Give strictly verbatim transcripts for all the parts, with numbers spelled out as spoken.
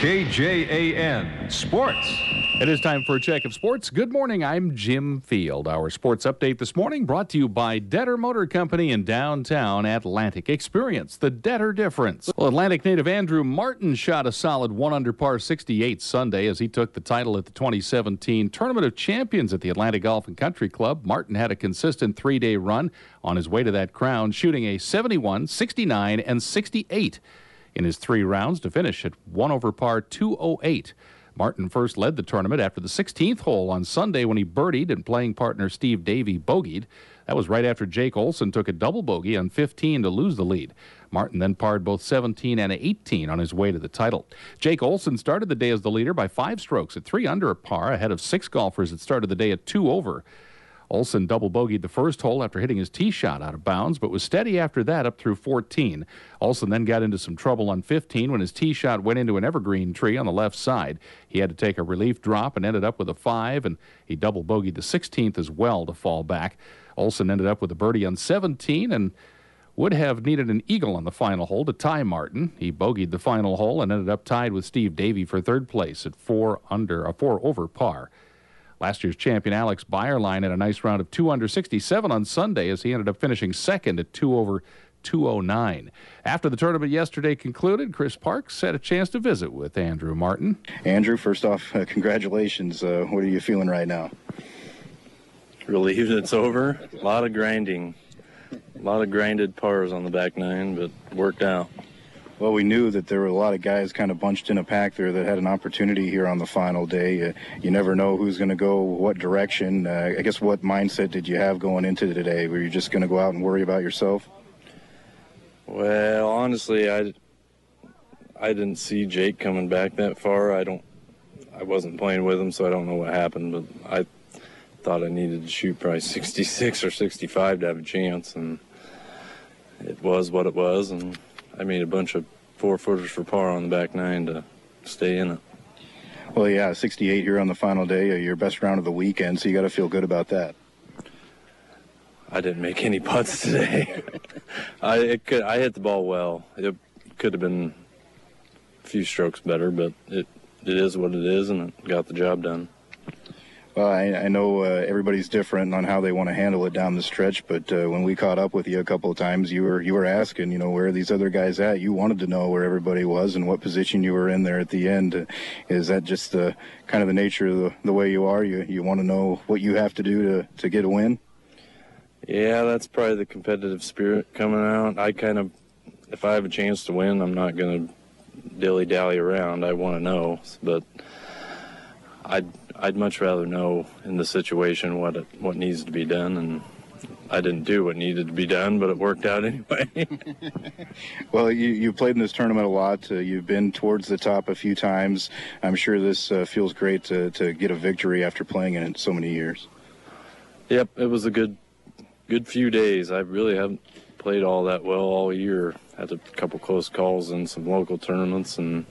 K J A N Sports. It is time for a check of sports. Good morning, I'm Jim Field. Our sports update this morning brought to you by Detter Motor Company in downtown Atlantic. Experience the Detter difference. Well, Atlantic native Andrew Martin shot a solid one under par sixty-eight Sunday as he took the title at the twenty seventeen Tournament of Champions at the Atlantic Golf and Country Club. Martin had a consistent three-day run on his way to that crown, shooting a seventy-one, sixty-nine, and sixty-eight in his three rounds to finish at one over par two oh eight. Martin first led the tournament after the sixteenth hole on Sunday when he birdied and playing partner Steve Davey bogeyed. That was right after Jake Olson took a double bogey on fifteen to lose the lead. Martin then parred both seventeen and eighteen on his way to the title. Jake Olson started the day as the leader by five strokes at three under a par, ahead of six golfers that started the day at two over. Olson double bogeyed the first hole after hitting his tee shot out of bounds, but was steady after that up through fourteen. Olson then got into some trouble on fifteen when his tee shot went into an evergreen tree on the left side. He had to take a relief drop and ended up with a five, and he double bogeyed the sixteenth as well to fall back. Olson ended up with a birdie on seventeen and would have needed an eagle on the final hole to tie Martin. He bogeyed the final hole and ended up tied with Steve Davey for third place at four under, a four over par. Last year's champion Alex Bayerlein had a nice round of two under sixty-seven on Sunday as he ended up finishing second at two over two oh nine. After the tournament yesterday concluded, Chris Parks had a chance to visit with Andrew Martin. Andrew, first off, uh, congratulations. Uh, what are you feeling right now? Relieved it's over. A lot of grinding. A lot of grinded pars on the back nine, but worked out. Well, we knew that there were a lot of guys kind of bunched in a pack there that had an opportunity here on the final day. Uh, you never know who's going to go what direction. Uh, I guess what mindset did you have going into today? Were you just going to go out and worry about yourself? Well, honestly, I, I didn't see Jake coming back that far. I don't. I wasn't playing with him, so I don't know what happened. But I thought I needed to shoot probably sixty-six or sixty-five to have a chance, and it was what it was. And I made a bunch of four-footers for par on the back nine to stay in it. Well, yeah, sixty-eight here on the final day, uh, your best round of the weekend, so you got to feel good about that. I didn't make any putts today. I it could I hit the ball well. It could have been a few strokes better, but it it is what it is, and it got the job done. Well, I, I know uh, everybody's different on how they want to handle it down the stretch, but uh, when we caught up with you a couple of times, you were you were asking, you know, where are these other guys at? You wanted to know where everybody was and what position you were in there at the end. Uh, is that just the kind of the nature of the, the way you are? You you want to know what you have to do to, to get a win? Yeah, that's probably the competitive spirit coming out. I kind of, if I have a chance to win, I'm not going to dilly-dally around. I want to know, but I'd I'd much rather know in the situation what it, what needs to be done, and I didn't do what needed to be done, but it worked out anyway. Well, you, you played in this tournament a lot. Uh, you've been towards the top a few times. I'm sure this uh, feels great to, to get a victory after playing in it so many years. Yep, it was a good good few days. I really haven't played all that well all year. Had a couple close calls in some local tournaments, and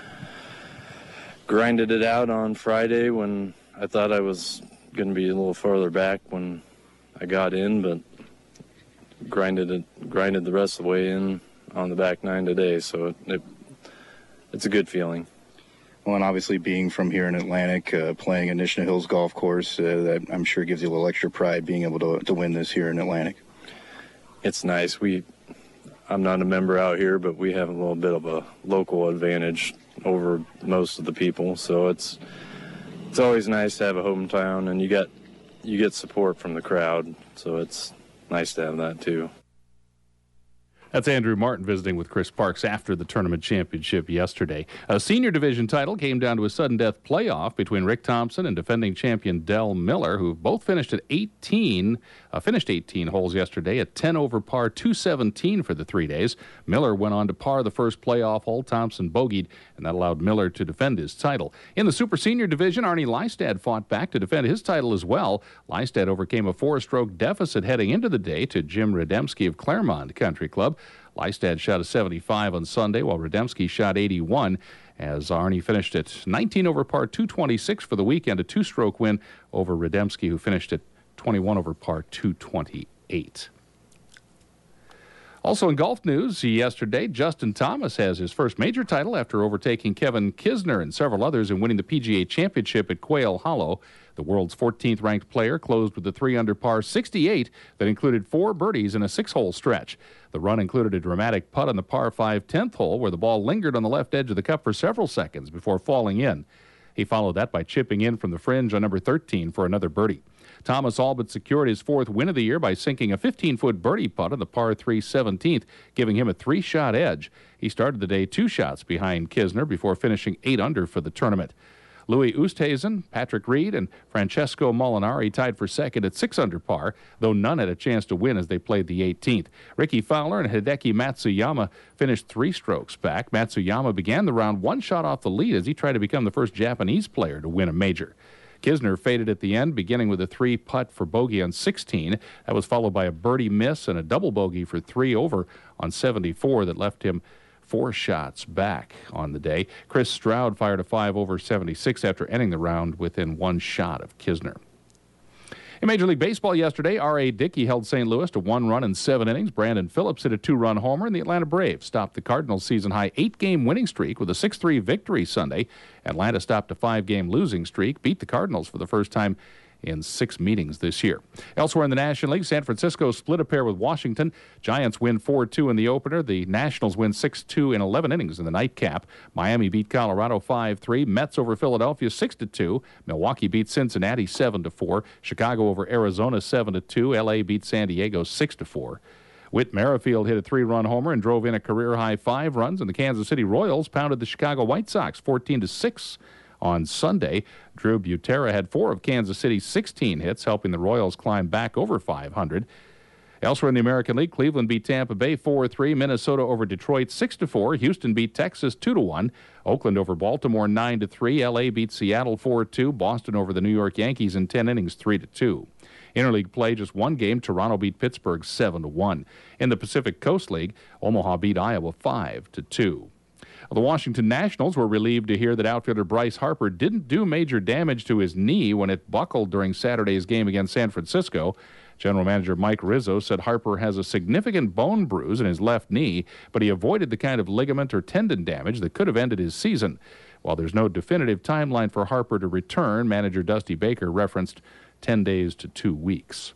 grinded it out on Friday when I thought I was going to be a little farther back when I got in, but grinded it, grinded the rest of the way in on the back nine today. So it, it it's a good feeling. Well, and obviously being from here in Atlantic, uh, playing at Nishna Hills Golf Course, uh, that I'm sure gives you a little extra pride being able to to win this here in Atlantic. It's nice. We, I'm not a member out here, but we have a little bit of a local advantage over most of the people, so it's it's always nice to have a hometown, and you get you get support from the crowd, so it's nice to have that too. That's Andrew Martin visiting with Chris Parks after the tournament championship yesterday. A senior division title came down to a sudden death playoff between Rick Thompson and defending champion Del Miller, who both finished at eighteen, uh, finished eighteen holes yesterday at ten over par, two seventeen for the three days. Miller went on to par the first playoff hole. Thompson bogeyed, and that allowed Miller to defend his title. In the super senior division, Arnie Lystad fought back to defend his title as well. Lystad overcame a four-stroke deficit heading into the day to Jim Rademski of Claremont Country Club. Lystad shot a seventy-five on Sunday, while Rademski shot eighty-one, as Arnie finished at nineteen over par, two twenty-six for the weekend, a two-stroke win over Rademski, who finished at twenty-one over par, two twenty-eight. Also in golf news, yesterday, Justin Thomas has his first major title after overtaking Kevin Kisner and several others and winning the P G A Championship at Quail Hollow. The world's fourteenth ranked player closed with a three under par sixty-eight that included four birdies in a six-hole stretch. The run included a dramatic putt on the par five tenth hole where the ball lingered on the left edge of the cup for several seconds before falling in. He followed that by chipping in from the fringe on number thirteen for another birdie. Thomas all but secured his fourth win of the year by sinking a fifteen-foot birdie putt on the par three seventeenth, giving him a three-shot edge. He started the day two shots behind Kisner before finishing eight under for the tournament. Louis Oosthuizen, Patrick Reed, and Francesco Molinari tied for second at six under par, though none had a chance to win as they played the eighteenth. Ricky Fowler and Hideki Matsuyama finished three strokes back. Matsuyama began the round one shot off the lead as he tried to become the first Japanese player to win a major. Kisner faded at the end, beginning with a three putt for bogey on sixteen. That was followed by a birdie miss and a double bogey for three over on seventy-four that left him four shots back on the day. Chris Stroud fired a five over seventy-six after ending the round within one shot of Kisner. In Major League Baseball yesterday, R A. Dickey held Saint Louis to one run in seven innings. Brandon Phillips hit a two-run homer, and the Atlanta Braves stopped the Cardinals' season-high eight-game winning streak with a six three victory Sunday. Atlanta stopped a five-game losing streak, beat the Cardinals for the first time in six meetings this year. Elsewhere in the National League, San Francisco split a pair with Washington. Giants win four two in the opener. The Nationals win six two in eleven innings in the nightcap. Miami beat Colorado five three. Mets over Philadelphia six to two. Milwaukee beat Cincinnati seven to four. Chicago over Arizona seven to two. L A beat San Diego six to four. Whit Merrifield hit a three-run homer and drove in a career-high five runs, and the Kansas City Royals pounded the Chicago White Sox fourteen to six. On Sunday, Drew Butera had four of Kansas City's sixteen hits, helping the Royals climb back over five hundred. Elsewhere in the American League, Cleveland beat Tampa Bay four three. Minnesota over Detroit six to four. Houston beat Texas two to one. Oakland over Baltimore nine to three. L A beat Seattle four two. Boston over the New York Yankees in ten innings three to two. Interleague play, just one game. Toronto beat Pittsburgh seven to one. In the Pacific Coast League, Omaha beat Iowa five to two. The Washington Nationals were relieved to hear that outfielder Bryce Harper didn't do major damage to his knee when it buckled during Saturday's game against San Francisco. General Manager Mike Rizzo said Harper has a significant bone bruise in his left knee, but he avoided the kind of ligament or tendon damage that could have ended his season. While there's no definitive timeline for Harper to return, manager Dusty Baker referenced ten days to two weeks.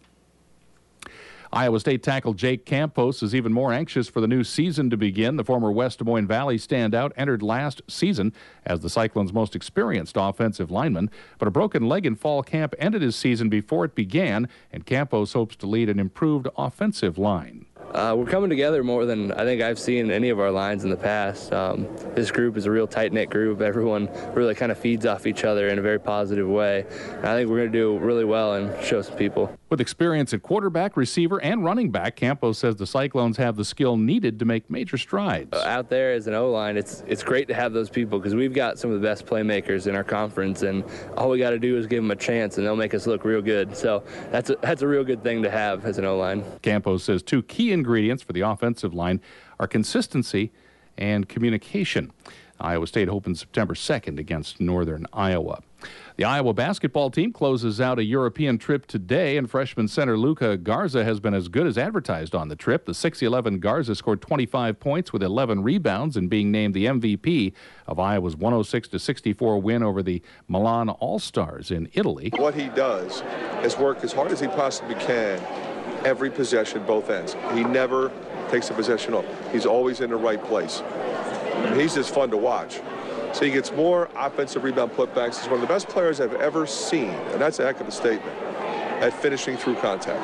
Iowa State tackle Jake Campos is even more anxious for the new season to begin. The former West Des Moines Valley standout entered last season as the Cyclones' most experienced offensive lineman, but a broken leg in fall camp ended his season before it began, and Campos hopes to lead an improved offensive line. Uh, we're coming together more than I think I've seen any of our lines in the past. Um, this group is a real tight-knit group. Everyone really kind of feeds off each other in a very positive way. And I think we're going to do really well and show some people. With experience at quarterback, receiver, and running back, Campos says the Cyclones have the skill needed to make major strides. Uh, out there as an O-line, it's it's great to have those people because we've got some of the best playmakers in our conference, and all we got to do is give them a chance, and they'll make us look real good. So that's a, that's a real good thing to have as an O-line. Campos says two key ingredients for the offensive line are consistency and communication. Iowa State opens September second against Northern Iowa. The Iowa basketball team closes out a European trip today, and freshman center Luka Garza has been as good as advertised on the trip. The six eleven Garza scored twenty-five points with eleven rebounds and being named the M V P of Iowa's one oh six to sixty-four win over the Milan All-Stars in Italy. What he does is work as hard as he possibly can every possession, both ends. He never takes a possession off. He's always in the right place. He's just fun to watch. So he gets more offensive rebound putbacks. He's one of the best players I've ever seen, and that's a heck of a statement, at finishing through contact.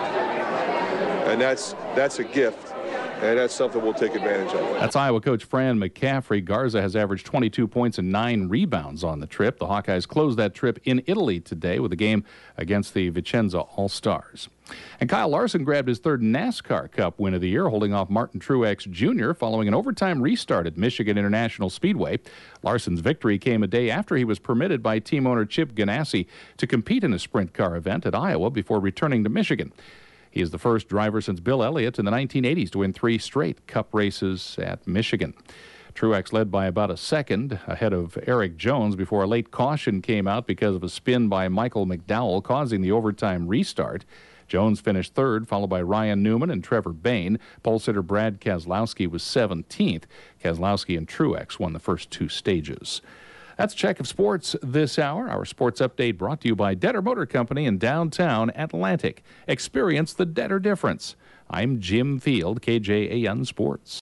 And that's that's a gift, and that's something we'll take advantage of. That's Iowa coach Fran McCaffrey. Garza has averaged twenty-two points and nine rebounds on the trip. The Hawkeyes closed that trip in Italy today with a game against the Vicenza All-Stars. And Kyle Larson grabbed his third NASCAR Cup win of the year, holding off Martin Truex Junior following an overtime restart at Michigan International Speedway. Larson's victory came a day after he was permitted by team owner Chip Ganassi to compete in a sprint car event at Iowa before returning to Michigan. He is the first driver since Bill Elliott in the nineteen eighties to win three straight Cup races at Michigan. Truex led by about a second ahead of Eric Jones before a late caution came out because of a spin by Michael McDowell, causing the overtime restart. Jones finished third, followed by Ryan Newman and Trevor Bain. Pole sitter Brad Keselowski was seventeenth. Keselowski and Truex won the first two stages. That's Check of Sports this hour. Our sports update brought to you by Detter Motor Company in downtown Atlantic. Experience the Detter difference. I'm Jim Field, K J A N Sports.